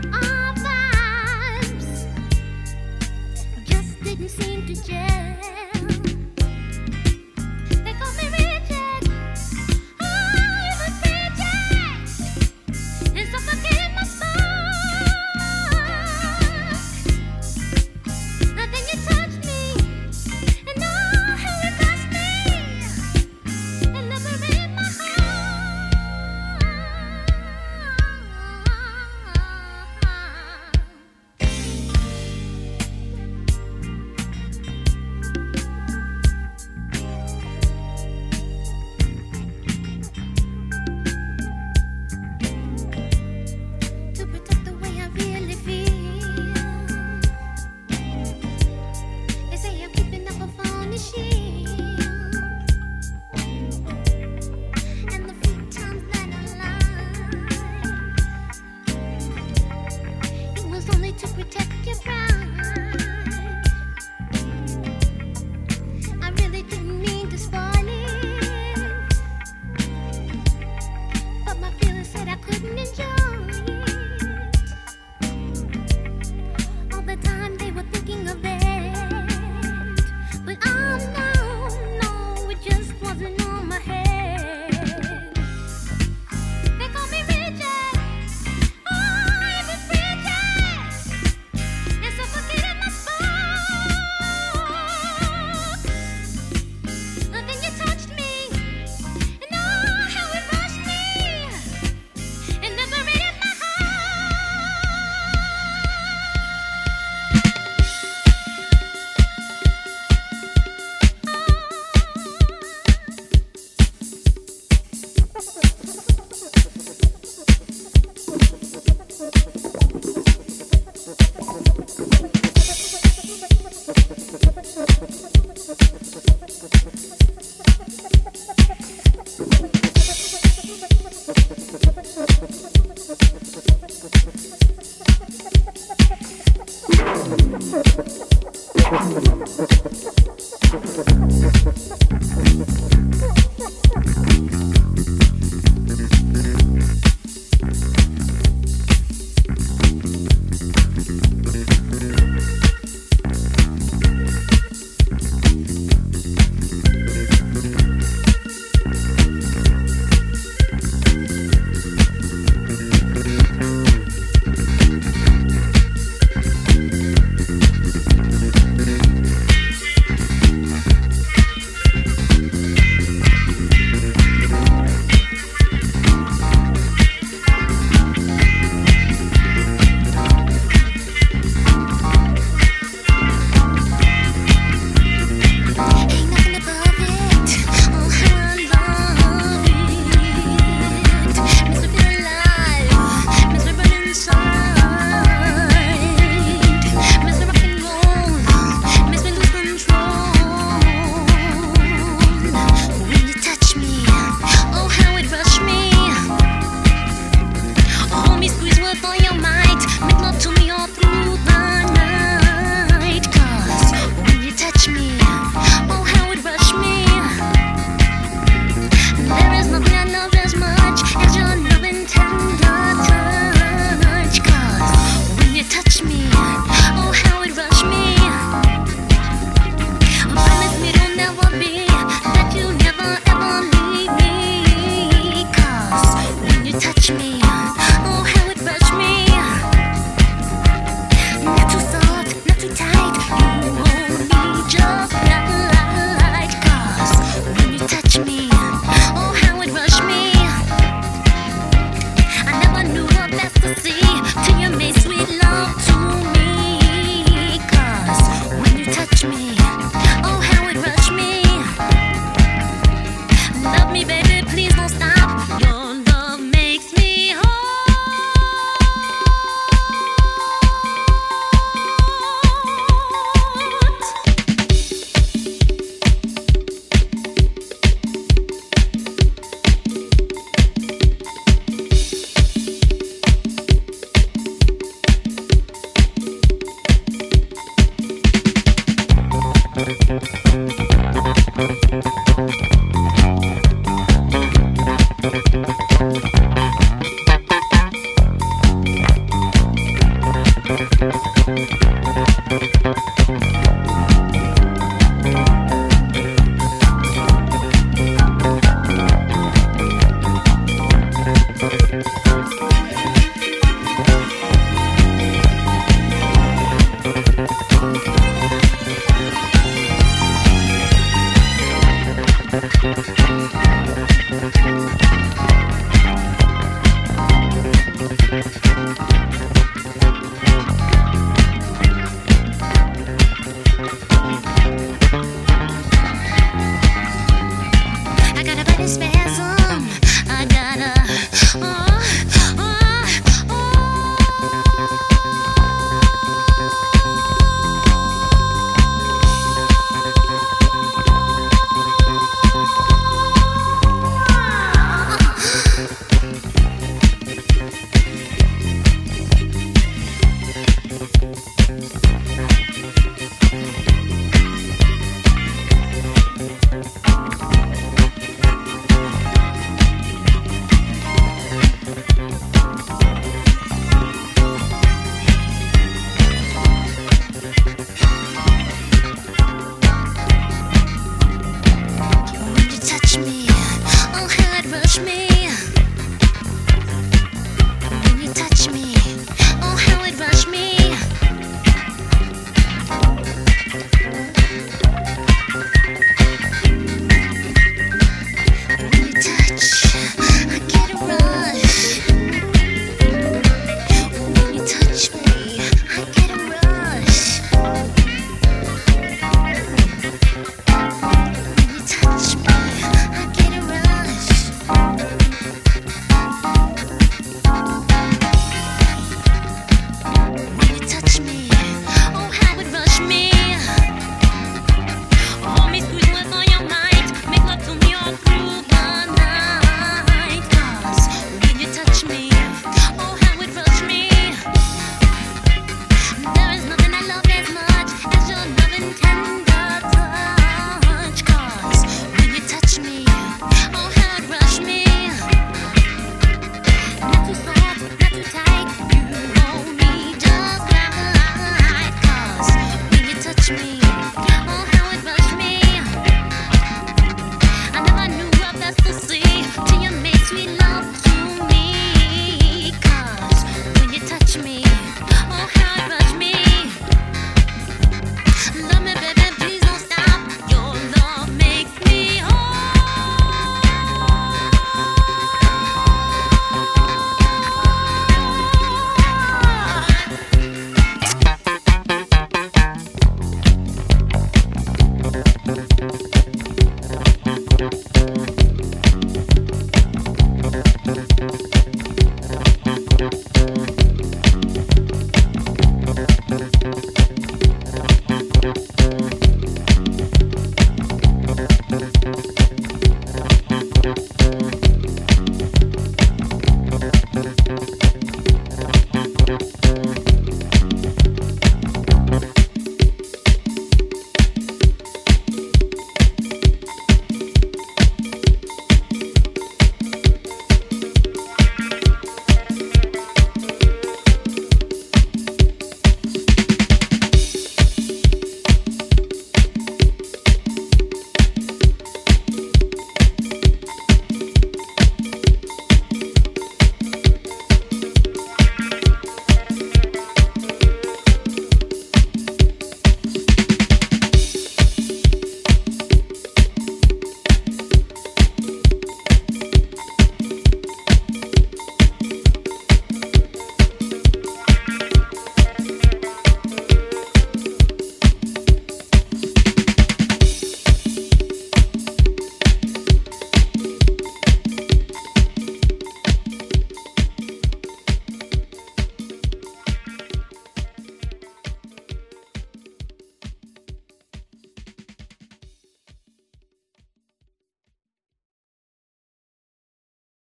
Our vibes just didn't seem to gel. They call me rigid. Oh, it was rigid. It's suffocating my soul. Then you touched me, and oh, how it touched me, and liberated my heart. To protect the way I really feel, they say I'm keeping up a phony shield, and the few times that I lied, it was only to protect your pride. I really didn't mean to spoil it, but my feelings said I couldn't enjoy it. All the time they were thinking of that, but oh no, it just wasn't on my head. They call me rigid. Oh, it was rigid. It's suffocating my soul. And then you touched me, and oh, how it rushed me, and liberated my heart.